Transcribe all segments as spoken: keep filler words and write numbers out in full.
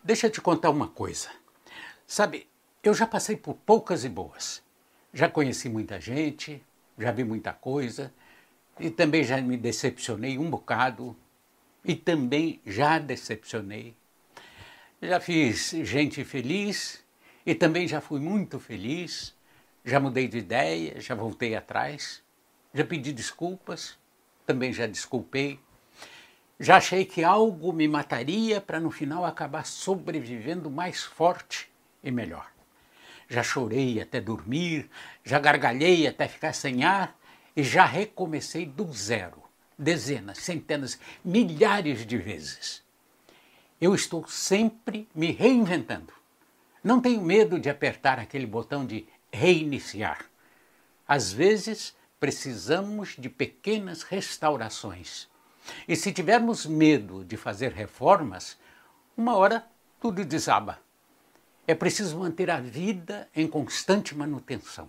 Deixa eu te contar uma coisa. Sabe, eu já passei por poucas e boas. Já conheci muita gente, já vi muita coisa, e também já me decepcionei um bocado, e também já decepcionei. Já fiz gente feliz, e também já fui muito feliz, já mudei de ideia, já voltei atrás, já pedi desculpas, também já desculpei. Já achei que algo me mataria para no final acabar sobrevivendo mais forte e melhor. Já chorei até dormir, já gargalhei até ficar sem ar e já recomecei do zero, dezenas, centenas, milhares de vezes. Eu estou sempre me reinventando. Não tenho medo de apertar aquele botão de reiniciar. Às vezes, precisamos de pequenas restaurações. E se tivermos medo de fazer reformas, uma hora tudo desaba. É preciso manter a vida em constante manutenção.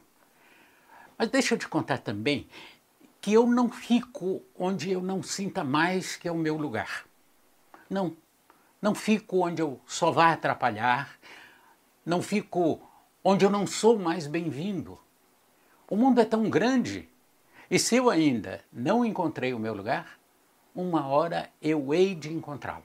Mas deixa eu te contar também que eu não fico onde eu não sinta mais que é o meu lugar. Não, não fico onde eu só vá atrapalhar, não fico onde eu não sou mais bem-vindo. O mundo é tão grande e se eu ainda não encontrei o meu lugar, uma hora eu hei de encontrá-lo.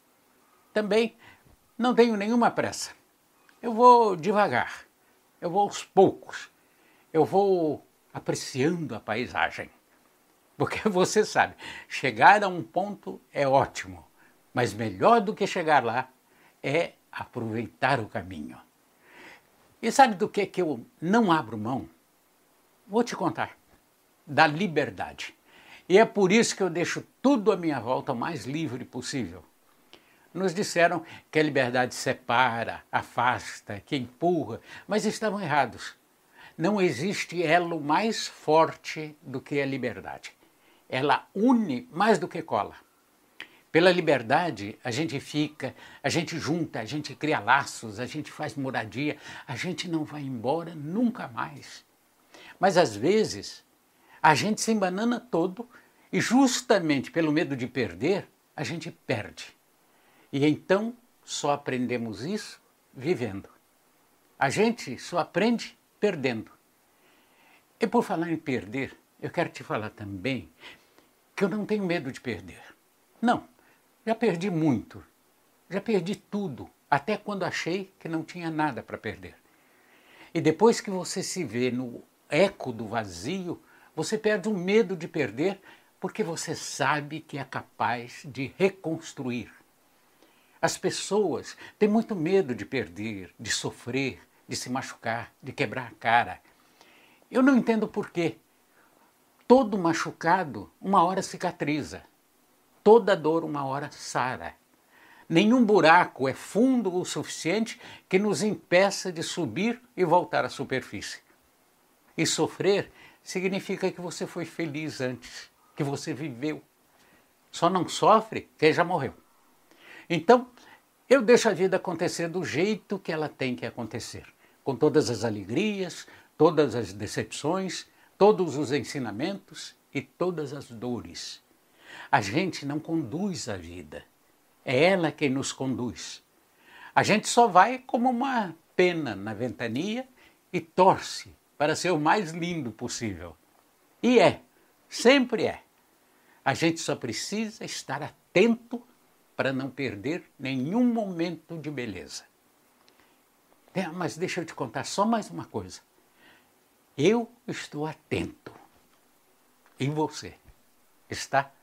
Também não tenho nenhuma pressa. Eu vou devagar, eu vou aos poucos, eu vou apreciando a paisagem. Porque você sabe, chegar a um ponto é ótimo, mas melhor do que chegar lá é aproveitar o caminho. E sabe do que, que eu não abro mão? Vou te contar, da liberdade. E é por isso que eu deixo tudo à minha volta o mais livre possível. Nos disseram que a liberdade separa, afasta, que empurra, mas estavam errados. Não existe elo mais forte do que a liberdade. Ela une mais do que cola. Pela liberdade, a gente fica, a gente junta, a gente cria laços, a gente faz moradia, a gente não vai embora nunca mais. Mas às vezes, a gente se embanana todo e justamente pelo medo de perder, a gente perde. E então só aprendemos isso vivendo. A gente só aprende perdendo. E por falar em perder, eu quero te falar também que eu não tenho medo de perder. Não, já perdi muito, já perdi tudo, até quando achei que não tinha nada para perder. E depois que você se vê no eco do vazio, você perde o medo de perder porque você sabe que é capaz de reconstruir. As pessoas têm muito medo de perder, de sofrer, de se machucar, de quebrar a cara. Eu não entendo por quê. Todo machucado, uma hora cicatriza. Toda dor, uma hora sara. Nenhum buraco é fundo o suficiente que nos impeça de subir e voltar à superfície. E sofrer significa que você foi feliz antes, que você viveu. Só não sofre quem já morreu. Então, eu deixo a vida acontecer do jeito que ela tem que acontecer, com todas as alegrias, todas as decepções, todos os ensinamentos e todas as dores. A gente não conduz a vida, é ela quem nos conduz. A gente só vai como uma pena na ventania e torce para ser o mais lindo possível. E é, sempre é. A gente só precisa estar atento para não perder nenhum momento de beleza. É, mas deixa eu te contar só mais uma coisa. Eu estou atento. E você? Está?